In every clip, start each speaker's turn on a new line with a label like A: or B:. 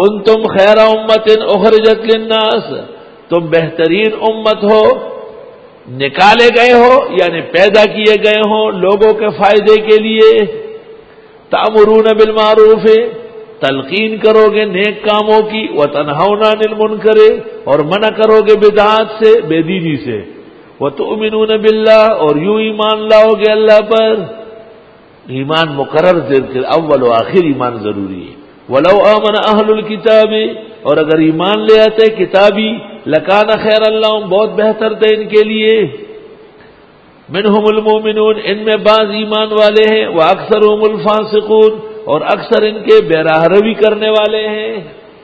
A: کنتم خیر امت اخرجت للناس، تم بہترین امت ہو، نکالے گئے ہو یعنی پیدا کیے گئے ہو لوگوں کے فائدے کے لیے. تأمرون بالمعروف، تلقین کرو گے نیک کاموں کی، وتنہون عن المنکر، اور منع کرو گے بدعات سے، بے دینی سے، وتؤمنون باللہ، اور یوں ایمان لاؤ گے اللہ پر. ایمان مقرر ذکر اول و آخر ایمان ضروری ہے. ولو آمن اہل الکتاب، اور اگر ایمان لے آتے کتابی، لکان خیر لہم، بہت بہتر تھے ان کے لیے. منہم المؤمنون، ان میں بعض ایمان والے ہیں، واکثرهم الفاسقون، اور اکثر ان کے بے راہ روی کرنے والے ہیں.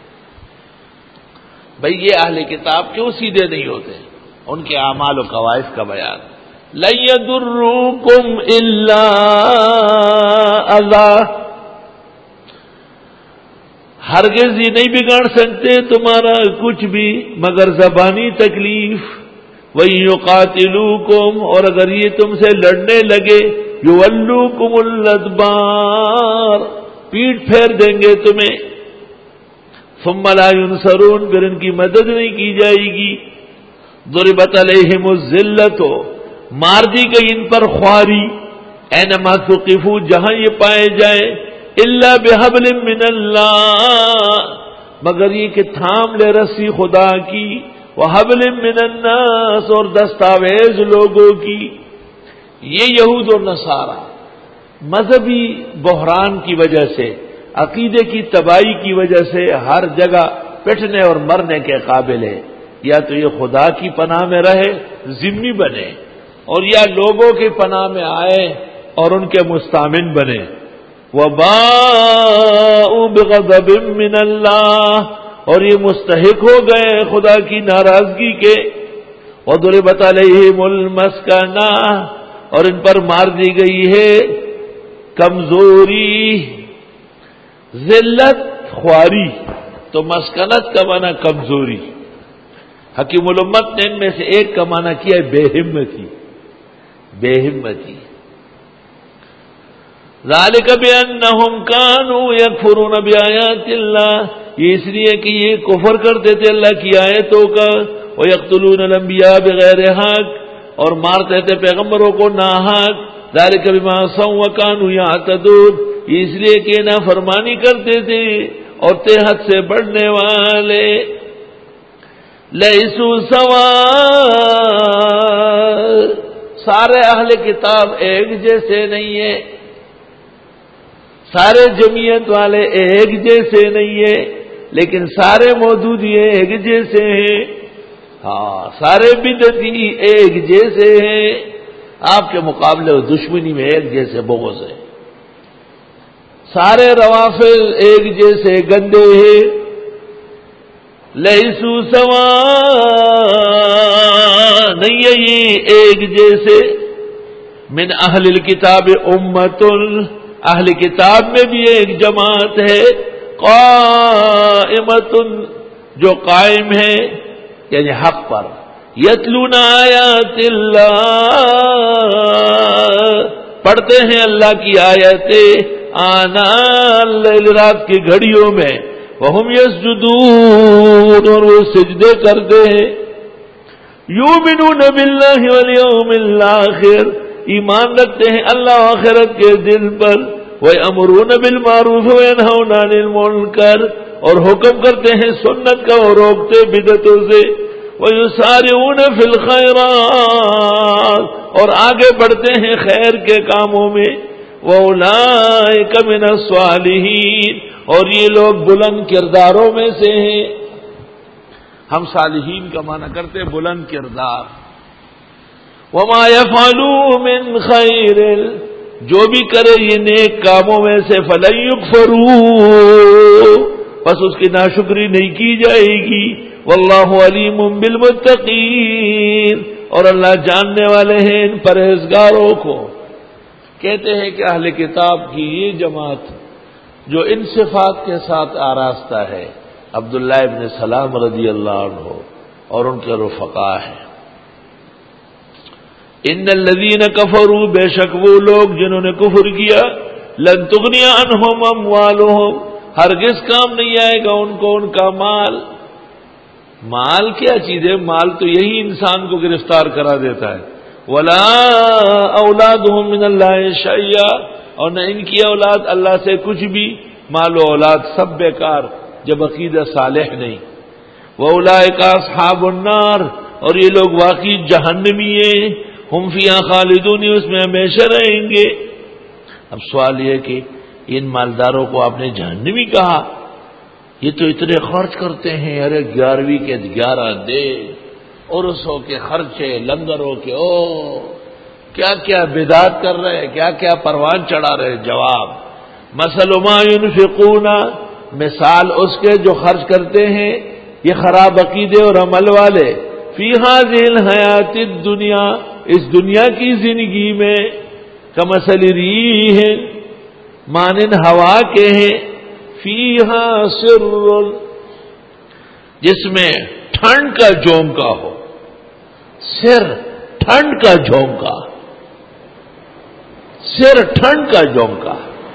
A: بھئی یہ اہل کتاب کیوں سیدھے نہیں ہوتے؟ ان کے اعمال و کوائف کا بیان. لن یضروکم الا اذی، ہرگز یہ نہیں بگاڑ سکتے تمہارا کچھ بھی مگر زبانی تکلیف. وَإِن يُقَاتِلُوكُمْ، اور اگر یہ تم سے لڑنے لگے، يُوَلُّوكُمُ الْأَدْبَارَ، پیٹھ پھیر دیں گے تمہیں. ثُمَّ لَا يُنصَرُونَ، پھر ان کی مدد نہیں کی جائے گی. ضُرِبَتْ عَلَيْهِمُ الذِّلَّةُ، مار دی گئی ان پر خواری، اینما ثقفوا، جہاں یہ پائے جائیں، الا بحبل من اللہ، مگر یہ کہ تھام لے رسی خدا کی، وحبل من الناس، اور دستاویز لوگوں کی. یہ یہود اور نصارہ مذہبی بحران کی وجہ سے، عقیدے کی تباہی کی وجہ سے ہر جگہ پٹنے اور مرنے کے قابل ہے. یا تو یہ خدا کی پناہ میں رہے، ذمہ بنے، اور یا لوگوں کی پناہ میں آئے اور ان کے مستامن بنے. وَبَاءُوا بِغَضَبٍ مِّنَ اللَّهِ، اور یہ مستحق ہو گئے خدا کی ناراضگی کے. وَضُرِبَتْ عَلَيْهِمُ الْمَسْكَنَةُ، اور ان پر مار دی گئی ہے کمزوری، ذلت، خواری. تو مسکنت کا معنی کمزوری. حکیم الامت نے ان میں سے ایک کا معنی کیا ہے بے ہمتی، بے ہمتی. ذالک بانہم کانوا یکفرون بآیات اللہ، یہ اس لیے کہ یہ کفر کرتے تھے اللہ کی آیتوں کا. ویقتلون الانبیاء بغیر حق، اور مارتے تھے پیغمبروں کو ناحق. ذالک بما عصوا وکانوا یعتدون، یہ اس لیے کہ نافرمانی کرتے تھے اور تھے حد سے بڑھنے والے. لیسوا سواء، سارے اہل کتاب ایک جیسے نہیں ہیں، سارے جمعیت والے ایک جیسے نہیں ہیں، لیکن سارے مودودی ایک جیسے ہیں. ہاں، سارے بدعتی ایک جیسے ہیں، آپ کے مقابلے و دشمنی میں ایک جیسے بغض ہے. سارے روافض ایک جیسے گندے ہیں. لیسوا سواء، نہیں ہے یہ ایک جیسے. من اہل الکتاب امت، اہل کتاب میں بھی ایک جماعت ہے، قائمت، جو قائم ہے یعنی حق پر. یتلون آیات اللہ، پڑھتے ہیں اللہ کی آیتیں، آناء اللیل، رات کی گھڑیوں میں. وہم یسجدون، اور وہ سجدے کرتے ہیں. یؤمنون باللہ والیوم الآخر، ایمان رکھتے ہیں اللہ و آخرت کے دن پر. وَيَأْمُرُونَ بِالْمَعْرُوفِ وَيَنْهَوْنَ عَنِ الْمُنكَرِ، اور حکم کرتے ہیں سنت کا اور روکتے بدعتوں سے. وَيُسَارِعُونَ فِي الْخَيْرَاتِ، اور آگے بڑھتے ہیں خیر کے کاموں میں. وَأُولَئِكَ مِنَ الصَّالِحِينَ، اور یہ لوگ بلند کرداروں میں سے ہیں. ہم صالحین کا معنی کرتے ہیں بلند کردار. وَمَا يَفْعَلُوا مِنْ خَيْرٍ، جو بھی کرے یہ نیک کاموں میں سے، فَلَن يُكْفَرُوا، بس اس کی ناشکری نہیں کی جائے گی. وَاللَّهُ عَلِيمٌ بِالْمُتَّقِينَ، اور اللہ جاننے والے ہیں ان پرہیزگاروں کو. کہتے ہیں کہ اہل کتاب کی یہ جماعت جو ان صفات کے ساتھ آراستہ ہے، عبداللہ ابن سلام رضی اللہ عنہ اور ان کے رفقا ہیں. ان الذین کفروا، بے شک وہ لوگ جنہوں نے کفر کیا، لن تغنی عنہم اموالہم، ہرگز کام نہیں آئے گا ان کو ان کا مال. مال کیا چیز ہے؟ مال تو یہی انسان کو گرفتار کرا دیتا ہے. ولا اولادهم من اللہ شیئا، اور نہ ان کی اولاد اللہ سے کچھ بھی. مال و اولاد سب بیکار جب عقیدہ صالح نہیں. واولئک اصحاب النار، اور یہ لوگ واقعی جہنمی ہیں. ہم فیہا خالدون، اس میں ہمیشہ رہیں گے. اب سوال یہ کہ ان مالداروں کو آپ نے جہنمی کہا، یہ تو اتنے خرچ کرتے ہیں. ارے 11ویں کے 11 دے، عرسوں کے خرچے، لنگروں کے، کیا کیا بدعت کر رہے ہیں، کیا کیا پروان چڑھا رہے. جواب: مثل ما ينفقون، مثال اس کے جو خرچ کرتے ہیں یہ خراب عقیدے اور عمل والے. فی هذه الحیات الدنیا، اس دنیا کی زندگی میں. کمثل ریح، مانند ہوا کے ہیں. فیہا سر، جس میں ٹھنڈ کا جھونکا ہو. سر ٹھنڈ کا جھونکا، سر ٹھنڈ کا جھونکا.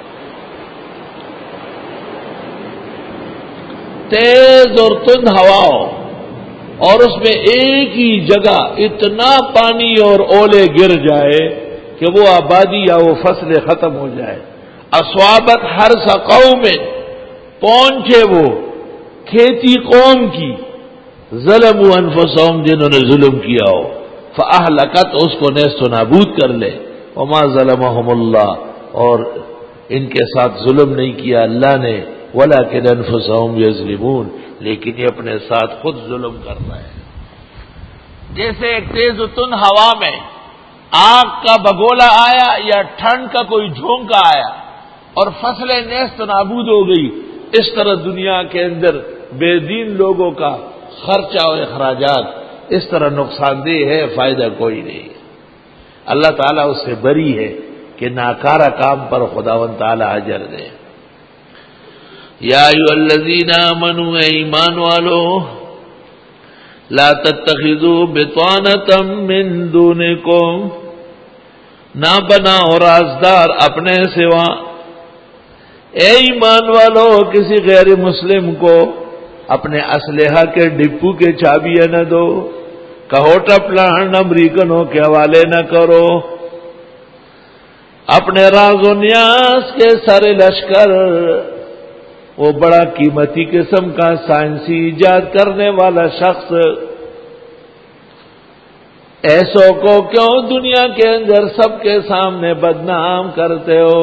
A: تیز اور تند ہوا ہو، اور اس میں ایک ہی جگہ اتنا پانی اور اولے گر جائے کہ وہ آبادی یا وہ فصل ختم ہو جائے. اصوابت حرث قوم، پہنچے وہ کھیتی قوم کی. ظلموا انفسهم، جنہوں نے ظلم کیا ہو. فاہلکت، اس کو نیست و نابود کر لے. وما ظلمهم اللہ، اور ان کے ساتھ ظلم نہیں کیا اللہ نے. ولکن انفسهم یظلمون، لیکن یہ اپنے ساتھ خود ظلم کر رہے ہیں. جیسے ایک تیز و تند ہوا میں آگ کا بگولا آیا یا ٹھنڈ کا کوئی جھونکا آیا اور فصلیں نیست و نابود ہو گئی، اس طرح دنیا کے اندر بے دین لوگوں کا خرچہ و اخراجات اس طرح نقصان دہ ہے، فائدہ کوئی نہیں. اللہ تعالیٰ اس سے بری ہے کہ ناکارہ کام پر خداوند تعالیٰ اجر دے. یا ایھا الذین آمنوا، اے ایمان والو، لا تتخذوا بطانة من دونکم، نہ بناؤ رازدار اپنے سوا. اے ایمان والو، کسی غیر مسلم کو اپنے اسلحہ کے ڈپو کے چابیاں نہ دو. کہو ٹپلان امریکنوں کے حوالے نہ کرو. اپنے راز و نیاز کے سارے لشکر، وہ بڑا قیمتی قسم کا سائنسی ایجاد کرنے والا شخص، ایسوں کو کیوں دنیا کے اندر سب کے سامنے بدنام کرتے ہو؟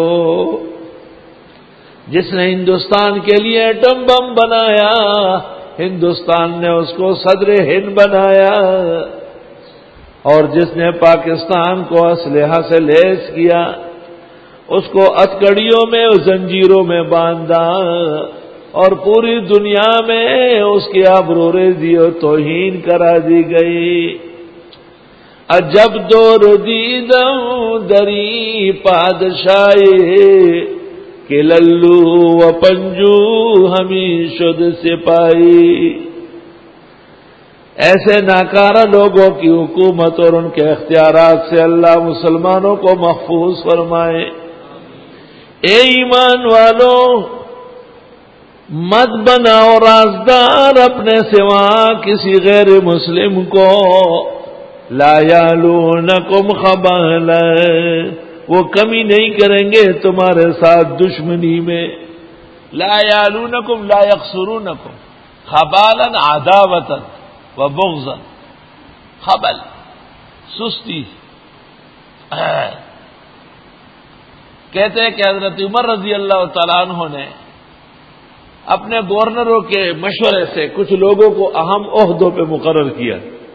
A: جس نے ہندوستان کے لیے ایٹم بم بنایا، ہندوستان نے اس کو صدر ہند بنایا، اور جس نے پاکستان کو اسلحہ سے لیس کیا، اس کو ہتھکڑیوں میں زنجیروں میں باندھا، اور پوری دنیا میں اس کی آبروریزی اور توہین کرا دی گئی. عجب دور دیدم دری پادشاہی، کہ للو و پنجو ہمیں شد سپاہی. ایسے ناکارہ لوگوں کی حکومت اور ان کے اختیارات سے اللہ مسلمانوں کو محفوظ فرمائے. اے ایمان والو، مت بناؤ رازدار اپنے سوا کسی غیر مسلم کو. لا یعلونکم خبالا، وہ کمی نہیں کریں گے تمہارے ساتھ دشمنی میں. لا یعلونکم لا یقصرونکم خبالا عداوتا و بغضا. خبل، سستی. کہتے ہیں کہ حضرت عمر رضی اللہ تعالیٰ عنہ نے اپنے گورنروں کے مشورے سے کچھ لوگوں کو اہم عہدوں پہ مقرر کیا.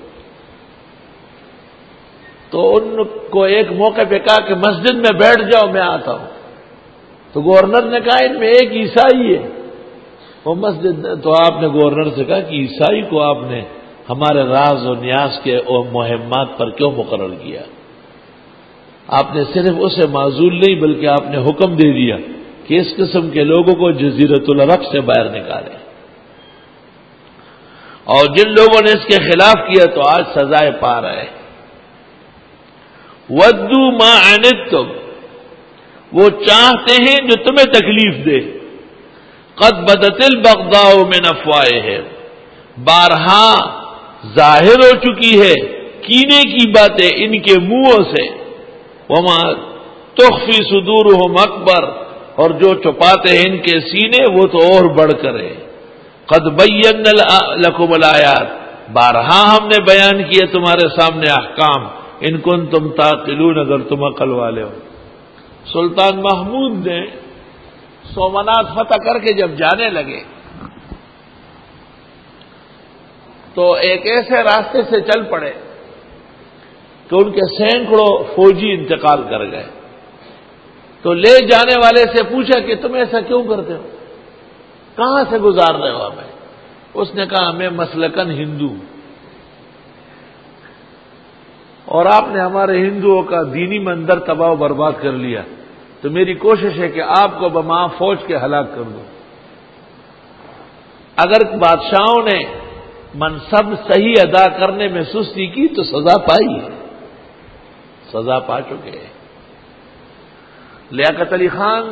A: تو ان کو ایک موقع پہ کہا کہ مسجد میں بیٹھ جاؤ، میں آتا ہوں. تو گورنر نے کہا ان میں ایک عیسائی ہے. وہ مسجد، تو آپ نے گورنر سے کہا کہ عیسائی کو آپ نے ہمارے راز و نیاز کے مہمات پر کیوں مقرر کیا؟ آپ نے صرف اسے معزول نہیں بلکہ آپ نے حکم دے دیا کہ اس قسم کے لوگوں کو جزیرۃ العرب سے باہر نکالے. اور جن لوگوں نے اس کے خلاف کیا تو آج سزائے پا رہے. ودو ما عنتم، وہ چاہتے ہیں جو تمہیں تکلیف دے. قد بدت البغضاء من افواہہم، بارہا ظاہر ہو چکی ہے کینے کی باتیں ان کے منہوں سے، وما تخفی صدورہم اکبر، اور جو چھپاتے ہیں ان کے سینے وہ تو اور بڑھ کر ہے۔ قد بینا لکم الآیات، بارہا ہم نے بیان کیے تمہارے سامنے احکام، ان کنتم تعقلون، اگر تم عقل والے ہو۔ سلطان محمود نے سومنات فتح کر کے جب جانے لگے تو ایک ایسے راستے سے چل پڑے کہ ان کے سینکڑوں فوجی انتقال کر گئے۔ تو لے جانے والے سے پوچھا کہ تم ایسا کیوں کرتے ہو، کہاں سے گزار رہے ہو ہمیں؟ اس نے کہا میں مسلکن ہندو، اور آپ نے ہمارے ہندوؤں کا دینی مندر تباہ و برباد کر لیا، تو میری کوشش ہے کہ آپ کو بما فوج کے ہلاک کر دوں۔ اگر بادشاہوں نے منصب صحیح ادا کرنے میں سستی کی تو سزا پائی ہے، سزا پا چکے ہیں۔ لیاقت علی خان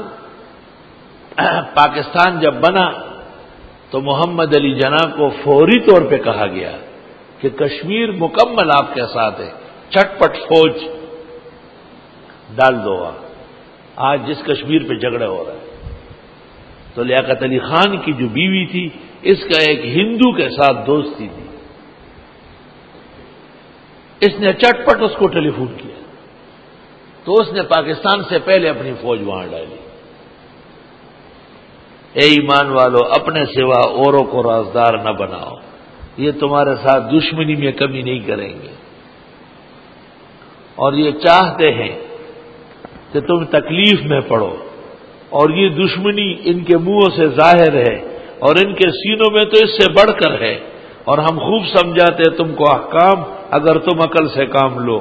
A: پاکستان جب بنا تو محمد علی جناح کو فوری طور پہ کہا گیا کہ کشمیر مکمل آپ کے ساتھ ہے، چٹپٹ فوج ڈال دو۔ آج جس کشمیر پہ جھگڑے ہو رہے ہیں، تو لیاقت علی خان کی جو بیوی تھی اس کا ایک ہندو کے ساتھ دوستی تھی، اس نے چٹپٹ اس کو ٹیلی فون کیا تو اس نے پاکستان سے پہلے اپنی فوج وہاں ڈالی۔ اے ایمان والو، اپنے سوا اوروں کو رازدار نہ بناؤ، یہ تمہارے ساتھ دشمنی میں کمی نہیں کریں گے، اور یہ چاہتے ہیں کہ تم تکلیف میں پڑو، اور یہ دشمنی ان کے منہوں سے ظاہر ہے اور ان کے سینوں میں تو اس سے بڑھ کر ہے، اور ہم خوب سمجھاتے تم کو احکام اگر تم عقل سے کام لو۔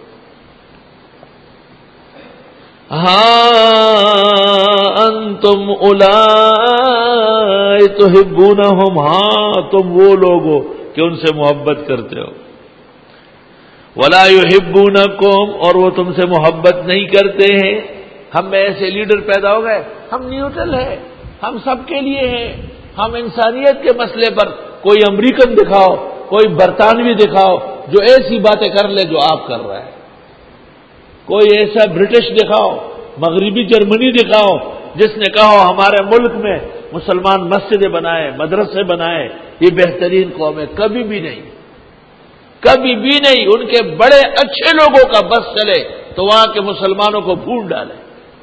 A: ہاں انتم اولائی تحبونہم، ہاں تم وہ لوگ ہو کہ ان سے محبت کرتے ہو، ولا یحبونکم، اور وہ تم سے محبت نہیں کرتے ہیں۔ ہم میں ایسے لیڈر پیدا ہو گئے، ہم نیوٹرل ہیں، ہم سب کے لیے ہیں، ہم انسانیت کے مسئلے پر کوئی امریکن دکھاؤ، کوئی برطانوی دکھاؤ جو ایسی باتیں کر لے جو آپ کر رہے ہیں، کوئی ایسا برٹش دکھاؤ، مغربی جرمنی دکھاؤ جس نے کہا ہمارے ملک میں مسلمان مسجدیں بنائے، مدرسے بنائے، یہ بہترین قوم ہے، کبھی بھی نہیں، کبھی بھی نہیں۔ ان کے بڑے اچھے لوگوں کا بس چلے تو وہاں کے مسلمانوں کو پھوڑ ڈالے۔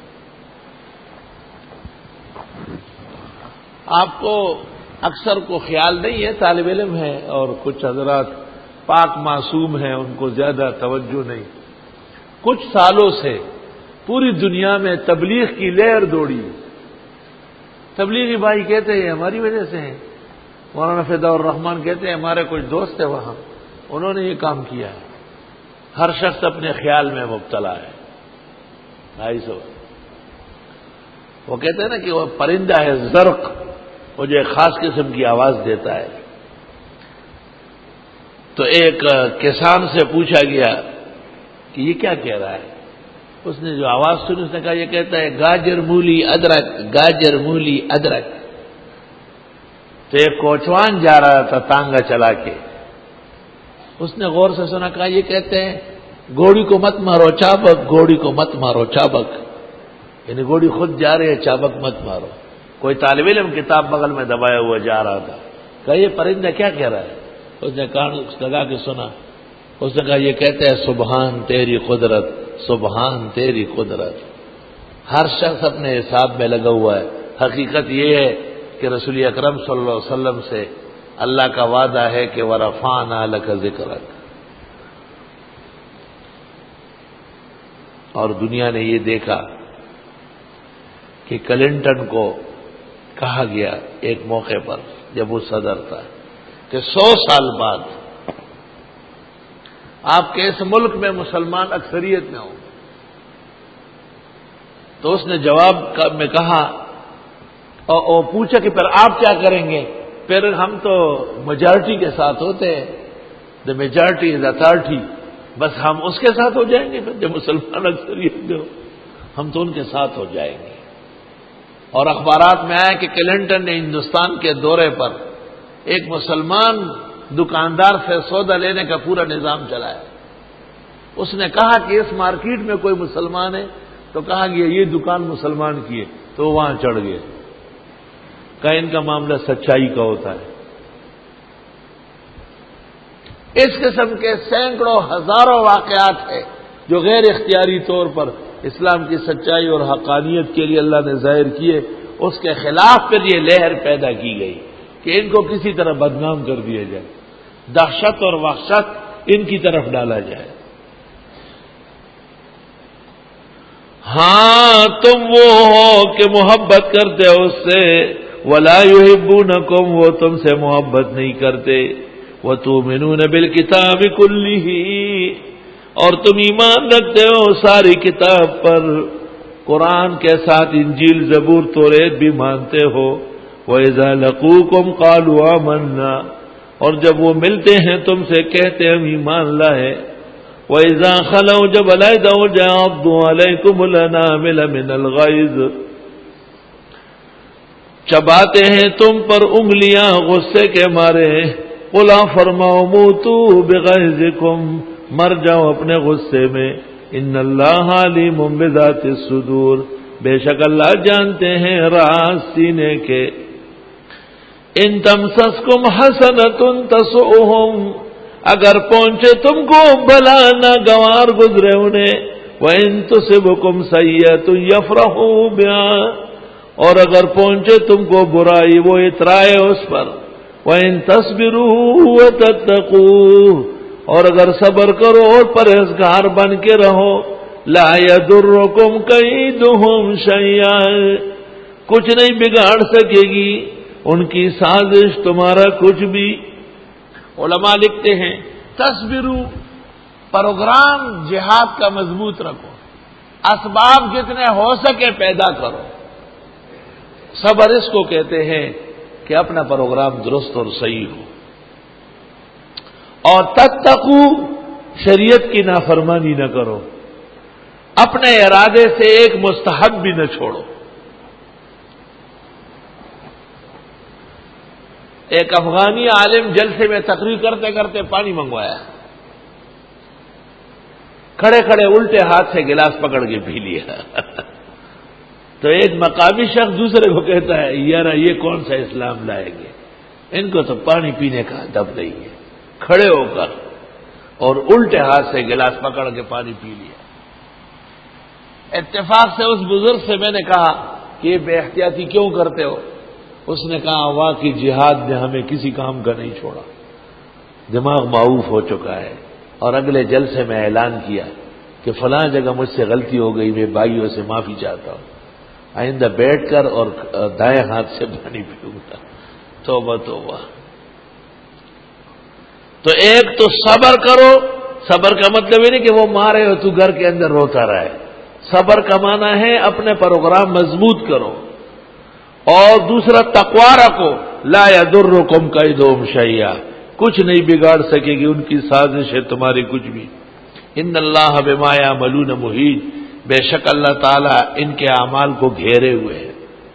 A: آپ کو اکثر کو خیال نہیں ہے، طالب علم ہے اور کچھ حضرات پاک معصوم ہیں، ان کو زیادہ توجہ نہیں۔ کچھ سالوں سے پوری دنیا میں تبلیغ کی لہر دوڑی، تبلیغی بھائی کہتے ہیں ہماری وجہ سے ہیں، مولانا فدا الرحمان کہتے ہیں ہمارے کچھ دوست ہیں وہاں، انہوں نے یہ کام کیا ہے۔ ہر شخص اپنے خیال میں مبتلا ہے۔ بھائی سو وہ کہتے ہیں نا کہ وہ پرندہ ہے زرق، وہ جو ایک خاص قسم کی آواز دیتا ہے۔ تو ایک کسان سے پوچھا گیا کہ یہ کیا کہہ رہا ہے؟ اس نے جو آواز سنی اس نے کہا یہ کہتا ہے گاجر مولی ادرک، گاجر مولی ادرک۔ تو ایک کوچوان جا رہا تھا تانگا چلا کے، اس نے غور سے سنا، کہا یہ کہتے ہیں گھوڑی کو مت مارو چابک، گھوڑی کو مت مارو چابک، یعنی گھوڑی خود جا رہی ہے، چابک مت مارو۔ کوئی طالب علم کتاب بغل میں دبایا ہوا جا رہا تھا، کہا یہ پرندہ کیا کہہ رہا ہے؟ اس نے کان لگا کے سنا، اس نے کہا یہ کہتے ہیں سبحان تیری قدرت، سبحان تیری قدرت۔ ہر شخص اپنے حساب میں لگا ہوا ہے۔ حقیقت یہ ہے کہ رسول اکرم صلی اللہ علیہ وسلم سے اللہ کا وعدہ ہے کہ وَرَفَعْنَا لَكَ ذِكْرَكَ، اور دنیا نے یہ دیکھا کہ کلنٹن کو کہا گیا ایک موقع پر جب وہ صدر تھا کہ 100 سال بعد آپ کے اس ملک میں مسلمان اکثریت میں ہوں، تو اس نے جواب میں کہا اور پوچھا کہ پھر آپ کیا کریں گے؟ پھر ہم تو میجارٹی کے ساتھ ہوتے ہیں، دا میجارٹی از اتھارٹی، بس ہم اس کے ساتھ ہو جائیں گے، پھر جب مسلمان اکثریت میں ہو ہم تو ان کے ساتھ ہو جائیں گے۔ اور اخبارات میں آیا کہ کلنٹن نے ہندوستان کے دورے پر ایک مسلمان دکاندار سے سودا لینے کا پورا نظام چلایا. اس نے کہا کہ اس مارکیٹ میں کوئی مسلمان ہے، تو کہا کہ یہ دکان مسلمان کی ہے، تو وہاں چڑھ گئے. کہ ان کا معاملہ سچائی کا ہوتا ہے. اس قسم کے سینکڑوں ہزاروں واقعات ہیں جو غیر اختیاری طور پر اسلام کی سچائی اور حقانیت کے لیے اللہ نے ظاہر کیے. اس کے خلاف پھر یہ لہر پیدا کی گئی کہ ان کو کسی طرح بدنام کر دیا جائے، دہشت اور وحشت ان کی طرف ڈالا جائے. ہاں تم وہ ہو کہ محبت کرتے ہو اس سے، ولا یحبونکم، وہ تم سے محبت نہیں کرتے. وتؤمنون بالکتاب کلہ، اور تم ایمان رکھتے ہو ساری کتاب پر، قرآن کے ساتھ انجیل زبور توریت بھی مانتے ہو. وَإِذَا لَقُوكُمْ قَالُوا آمَنَّا، اور جب وہ ملتے ہیں تم سے کہتے ہیں ہم ایمان لائے. وَإِذَا خَلَوْا، جب علیحدہ ہو جائیں عَضُّوا عَلَيْكُمُ الْأَنَامِلَ مِنَ الْغَيْظِ، چباتے ہیں تم پر انگلیاں غصے کے مارے. قُلْ فَرْمَاؤ مُوتُوا بِغَيْظِكُمْ، مر جاؤ اپنے غصے میں. ان اللہ علیم بذات الصدور، بے شک اللہ جانتے ہیں راز سینے کے. ان تمسسکم حسنۃ تسؤہم، اگر پہنچے تم کو بلا ناگوار گزرے انہیں. وَإِن تُصِبْكُمْ سَیئَۃٌ یفرحوا بہا، اور اگر پہنچے تم کو برائی وہ اترائے اس پر. وَإِن تَصْبِرُوا وَتَتَّقُوا، اور اگر صبر کرو اور پرہیزگار بن کے رہو. لا يَضُرُّكُمْ كَيْدُهُمْ شَيْئًا، کچھ نہیں بگاڑ سکے گی ان کی سازش تمہارا کچھ بھی. علماء لکھتے ہیں تصبروا، پروگرام جہاد کا مضبوط رکھو، اسباب جتنے ہو سکے پیدا کرو. صبر اس کو کہتے ہیں کہ اپنا پروگرام درست اور صحیح ہو. اور تتقو، شریعت کی نافرمانی نہ کرو، اپنے ارادے سے ایک مستحب بھی نہ چھوڑو. ایک افغانی عالم جلسے میں تقریر کرتے کرتے پانی منگوایا، کھڑے کھڑے الٹے ہاتھ سے گلاس پکڑ کے پی لیا. تو ایک مقامی شخص دوسرے کو کہتا ہے یار یہ کون سا اسلام لائیں گے، ان کو تو پانی پینے کا ادب نہیں ہے. کھڑے ہو کر اور الٹے ہاتھ سے گلاس پکڑ کے پانی پی لیا. اتفاق سے اس بزرگ سے میں نے کہا کہ یہ بے احتیاطی کیوں کرتے ہو؟ اس نے کہا واقعی جہاد نے ہمیں کسی کام کا نہیں چھوڑا، دماغ معروف ہو چکا ہے. اور اگلے جلسے میں اعلان کیا کہ فلاں جگہ مجھ سے غلطی ہو گئی، میں بھائیوں سے معافی چاہتا ہوں، آئندہ بیٹھ کر اور دائیں ہاتھ سے پانی پیوں گا. توبہ توبہ. تو ایک تو صبر کرو، صبر کا مطلب یہ نہیں کہ وہ مارے ہو تو گھر کے اندر روتا رہے. صبر کا معنی ہے اپنے پروگرام مضبوط کرو. اور دوسرا تقوی رکھو، لا یضرکم کیدہم شیئا، کچھ نہیں بگاڑ سکے گی ان کی سازش ہے تمہاری کچھ بھی. ان اللہ بما یعملون محیط، بے شک اللہ تعالیٰ ان کے اعمال کو گھیرے ہوئے ہیں.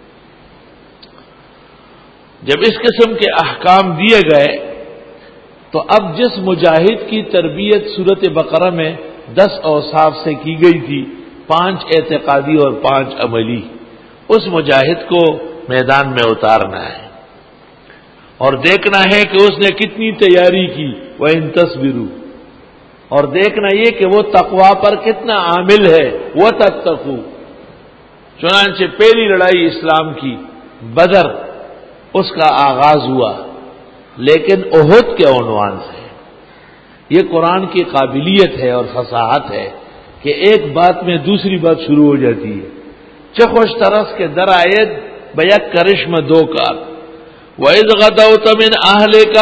A: جب اس قسم کے احکام دیے گئے تو اب جس مجاہد کی تربیت سورت بقرہ میں 10 اوصاف سے کی گئی تھی، 5 اعتقادی اور 5 عملی، اس مجاہد کو میدان میں اتارنا ہے اور دیکھنا ہے کہ اس نے کتنی تیاری کی. وَإِن تَصْبِرُوا، اور دیکھنا یہ کہ وہ تقوی پر کتنا عامل ہے. وَتَتَّقُوا، چنانچہ پہلی لڑائی اسلام کی بدر، اس کا آغاز ہوا لیکن احد کے عنوان سے. یہ قرآن کی قابلیت ہے اور فصاحت ہے کہ ایک بات میں دوسری بات شروع ہو جاتی ہے. چخوش ترس کے درآید بیک کرشم دو کار. وَإِذْ غَدَوْتَ مِنْ أَهْلِكَ،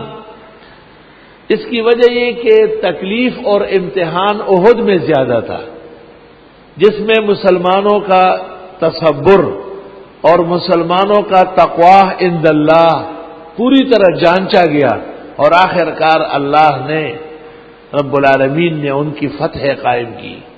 A: اس کی وجہ یہ کہ تکلیف اور امتحان احد میں زیادہ تھا، جس میں مسلمانوں کا تصبر اور مسلمانوں کا تقوی عند اللہ پوری طرح جانچا گیا. اور آخر کار اللہ نے رب العالمین نے ان کی فتح قائم کی.